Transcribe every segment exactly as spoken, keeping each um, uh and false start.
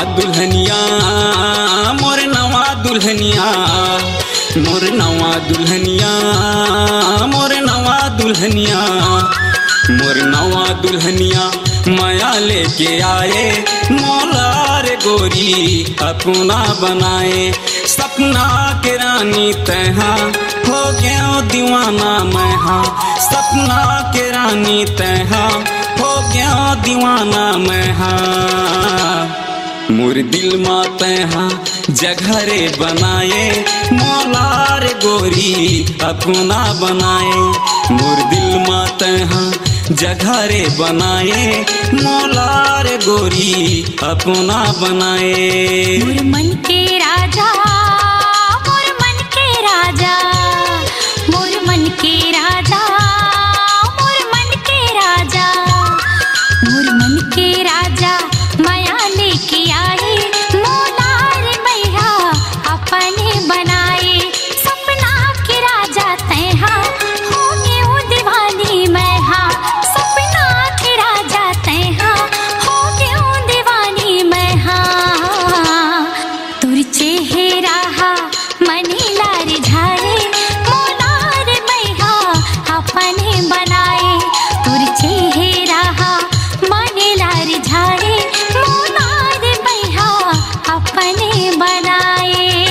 दुल्हनिया मोर नवा दुल्हनिया मोर नवा दुल्हनिया मोर नवा दुल्हनिया मोर नवा दुल्हनिया माया लेके आए मोलार गोरी अपना बनाए सपना के रानी तैहा हो गया दीवाना मैं हाँ सपना के रानी तैहा हो गया दीवाना मैं हाँ मोर दिल में तैहा जघरे बनाए मोलार गोरी अपना बनाए मोर दिल में तैहा जघरे बनाए मोलार गोरी अपना बनाए मोर मन के राजा मोर मन के राजा मोर मन के राजा मोर मन के राजा मोर मन के राजा माया लेके आए मोलार मैया अपने बनाए सपना के राजा तैहा हो गयो दीवानी मैं हाँ सपना के राजा तैहा हो गयो दीवानी मैं हाँ तुर चेहरा मनी लार झारे मोलार मैया अपने बनाए तुर चेहरा मनी लार झारे मोलार मैया अपने बनाए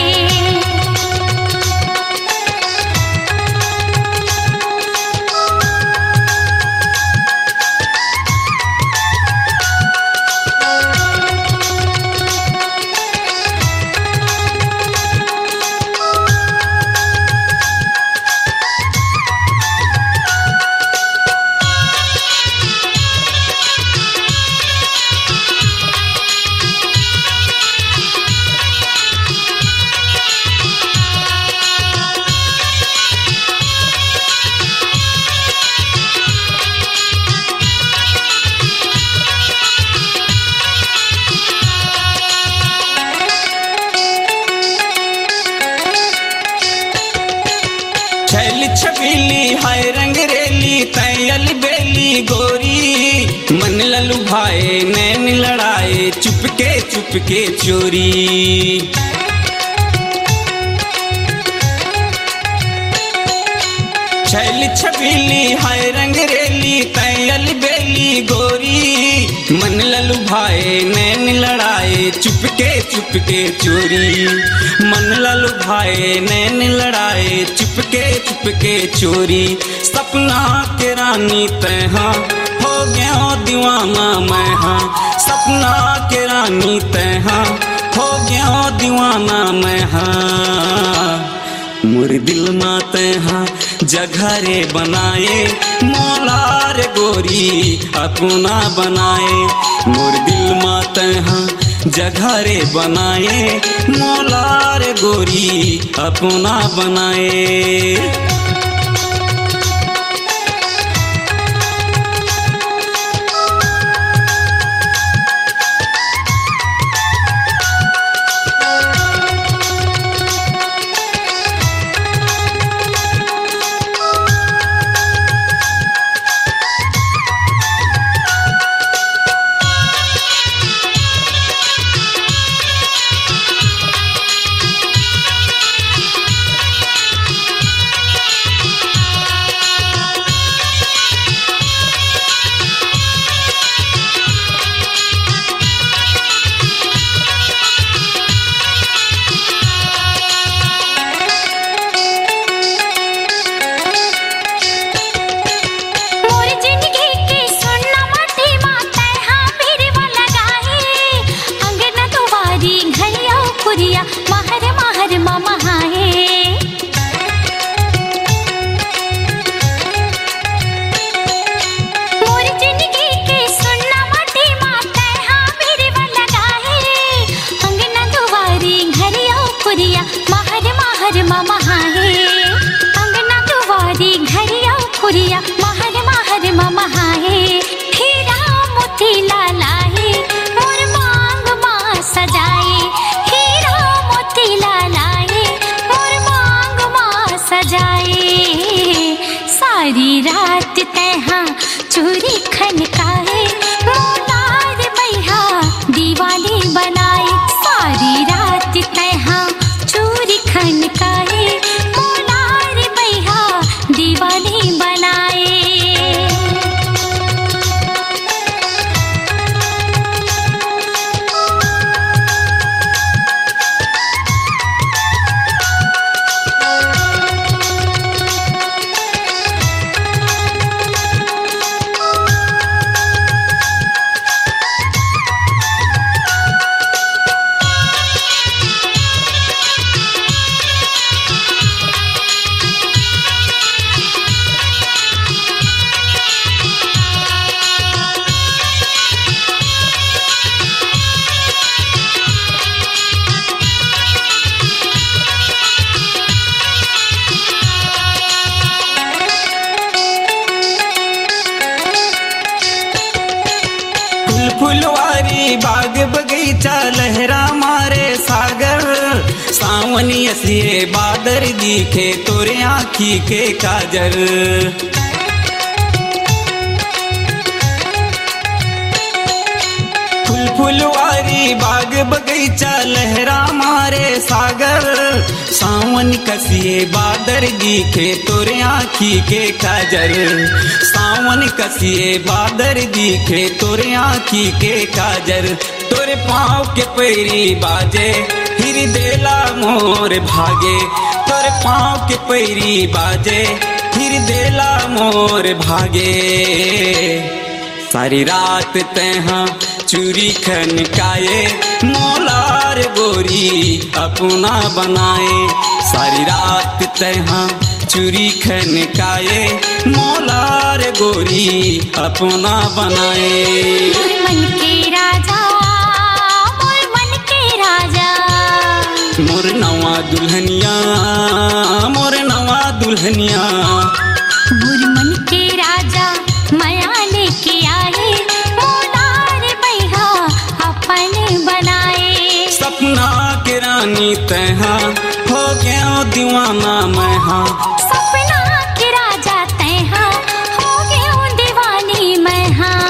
छैली छबीली हाय रंग रेली तैयल बेली गोरी मन ललू भाए नैन लड़ाए चुपके चुपके चोरी छैली छबीली हाय रंग रेली तैयल बेली गोरी मन ललू भाए नैन लड़ाए चुपके चुपके चोरी मन ललू भाए नैन लड़ाए चुपके चुपके चोरी सपना के रानी तैहा हो गया दीवाना मैं हाँ सपना के रानी तैहा हो गया दीवाना मैं हाँ मोर दिल में तैहा जघरे बनाए मोलार गोरी अपना बनाए मोर दिल में तैहा जघरे बनाए मोलार गोरी अपना बनाए महर महर ममहाए मोर जिंदगी के सुनना माटी माता हाँ मेरे वाला गाहे अंगना दुआरी घरिया पुरिया महर महर ममहाए अंगना दुआरी घरिया पुरिया महर महर ममहाए हीरा मोती लालाए मोर मांग मां सजाए सारी रात तैहा चूरी खनकाए मोलार मैया दीवानी बनाए कसिए बादर दिखे तोरे आँखी के काजर। फूल फुलवारी बाग बगीचा लहरा मारे सागर, सावन कसिए बादर दिखे तोरे आँखी के काजर। सावन कसिए बादर दिखे तोरे आँखी के काजर। तोरे पाँव के पैरी बाजे हिर देला मोर भागे, तोरे पाँव के पैरी बाजे हिर देला मोर भागे। सारी रात तैहा चूरी खनकाए मोलार गोरी अपना बनाए। सारी रात तैहा चूरी खनकाए मोलार गोरी अपना बनाए। मोर मन के राजा, मोर मन के राजा, मोर नवा दुल्हनिया, मोर नवा दुल्हनिया। मोर मन के राजा माया लेके आए, मोलार बैहा अपन बनाए। सपना के रानी तैहा हो गया दीवाना मैं हाँ। सपना के राजा तैहा हो गया दीवानी मैं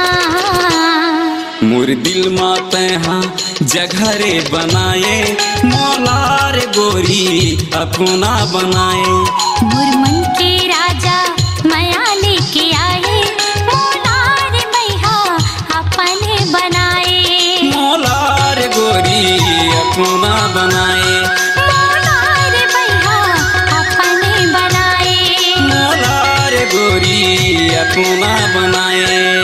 हाँ। मोर दिल मा तैहा जघरे बनाए मोलार गोरी अपना बनाए। मोर मन के राजा माया लेके आए, मोलार बैहा अपन बनाए। मोलार गोरी अपना बनाए। मोलार बैहा अपन बनाए। मोलार गोरी अपना बनाए।